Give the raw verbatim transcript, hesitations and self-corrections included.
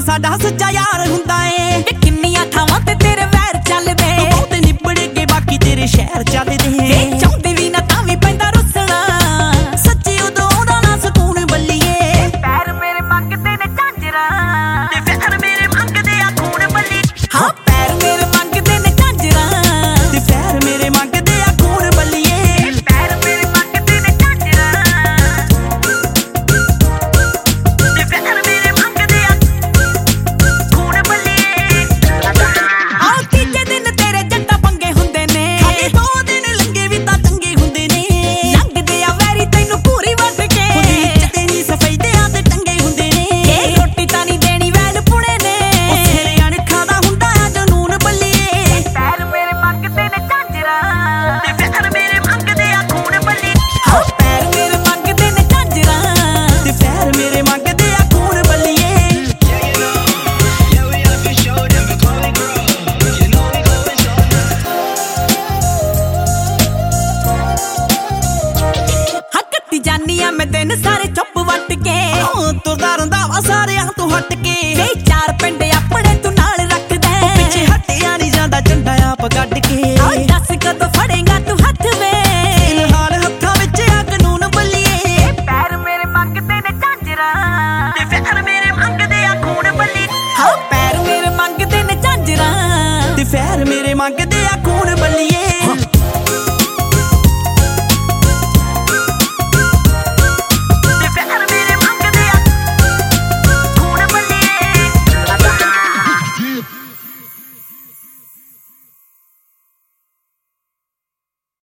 ਸਾਡਾ ਸੱਚਾ ਯਾਰ ਹੁੰਦਾ ਏ। ਕਿੰਨੀਆਂ ਥਾਵਾਂ ਤੇ ਤੇਰੇ ਵੈਰ ਚੱਲਦੇ, ਬਹੁਤ ਨਿਬੜ ਕੇ ਬਾਕੀ ਤੇਰੇ ਸ਼ਹਿਰ ਚੱਲਦੇ। ਚਾਹੁੰਦੇ ਵੀ ਨਾ ਤਾਂ ਵੀ ਪੈਂਦਾ ਰੁੱਸਣਾ, ਸੱਚੀ ਉਦੋਂ ਉਹਦਾ ਨਾ ਸਕੂਨ ਬੱਲੀਏ। ਪੈਰ ਮੇਰੇ ਮੰਗਦੇ ਨੇ ਝਾਂਜਰਾਂ ਤੇ ਪੈਰ ਮੇਰੇ ਮੰਗਦੇ ਆ ਖੂਨ ਬੱਲੀ। ਹਾਂ ਪੈਰ ਮੇਰੇ ਮੰਗਦੇ ਨੇ ਝਾਂਜਰਾਂ ਤੇ ਪੈਰ ਮੇਰੇ ਮੰਗਦੇ ਆ ਖੂਨ ਬੱਲੀਏ। ਪੈਰ ਮੇਰੇ ਮੰਗਦੇ ਨੇ ਝਾਂਜਰਾਂ ਤੇ ਪੈਰ ਮੇਰੇ ਮੰਗਦੇ ਆ ਖੂਨ ਬੱਲੀਏ। ਆਹ ਤੀਜੇ ਦਿਨ ਤੇਰੇ ਜੱਟਾਂ ਪੰਗੇ ਹੁੰਦੇ ਨੇ, ਖਾਲੀ ਦੋ ਦਿਨ ਲੰਗੇ ਵੀ ਤਾਂ ਚੰਗੇ ਹੁੰਦੇ ਨੇ। ਲੰਘਦੇ ਆ ਵੈਰੀ ਤੈਨੂੰ ਪੂਰੀ ਵੱਢ ਕੇ, ਖੁਦੀ ਨਹੀਂ ਸਫੈਦਿਆਂ ਤੇ ਟੰਗੇ ਹੁੰਦੇ ਨੇ। ਰੋਟੀ ਤਾਂ ਨਹੀਂ ਦੇਣੀ ਵੈਲ ਪੁਣੇ ਨੇ, ਉਹ ਤੇਰੇ ਅਣਖਾਂ ਦਾ ਹੁੰਦਾ ਆ ਜਨੂਨ ਬੱਲੀਏ। ਪੈਰ ਮੇਰੇ ਮੰਗਦੇ ਨੇ ਝਾਂਜਰਾਂ ਤੇ ਪੈਰ ਮੇਰੇ ਮੰਗਦੇ ਆ ਖੂਨ ਬੱਲੀ। ਹਾਂ ਪੈਰ ਮੇਰੇ ਮੰਗਦੇ ਨੇ ਝਾਂਜਰਾਂ ਤੇ ਪੈਰ ਮੇਰੇ ਮੰਗਦੇ ਆ ਖੂਨ ਬੱਲੀਏ। ਹਾਂ ਕੱਟੀ ਜਾਨੀ ਆ ਮੈਂ ਦਿਨ ਸਾਰੇ ਚੁੱਪ ਵੱਟ ਕੇ, ਤੁਰਦਾ ਰਹਿੰਦਾ ਵਾ ਸਾਰਿਆਂ ਤੋਂ ਹਟ ਕੇ। ਵੇ ਚਾਰ ਪਿੰਡ ਆਪਣੇ ਤੂੰ ਨਾਲ ਰੱਖਦਾ, ਪਿੱਛੇ ਹਟਿਆ ਨਹੀਂ ਜਾਂਦਾ ਝੰਡਾ ਆਪ ਕੱਢ ਕੇ। ਆ ਦੱਸ ਕਦੋਂ ਫੜੇਗਾ ਤੂੰ ਹੱਥ ਵੇ, ਫਿਲਹਾਲ ਹੱਥਾਂ ਵਿੱਚ ਆ ਕਾਨੂੰਨ ਬੱਲੀਏ। ਪੈਰ ਮੇਰੇ ਮੰਗਦੇ ਨੇ ਝਾਂਜਰਾਂ ਤੇ ਪੈਰ ਮੇਰੇ ਮੰਗਦੇ ਆ ਖੂਨ ਬੱਲੀ। ਹਾਂ ਪੈਰ ਮੇਰੇ ਮੰਗਦੇ ਨੇ ਝਾਂਜਰਾਂ ਤੇ ਪੈਰ ਮੇਰੇ ਮੰਗਦੇ ਆ ਖੂਨ ਬੱਲੀਏ।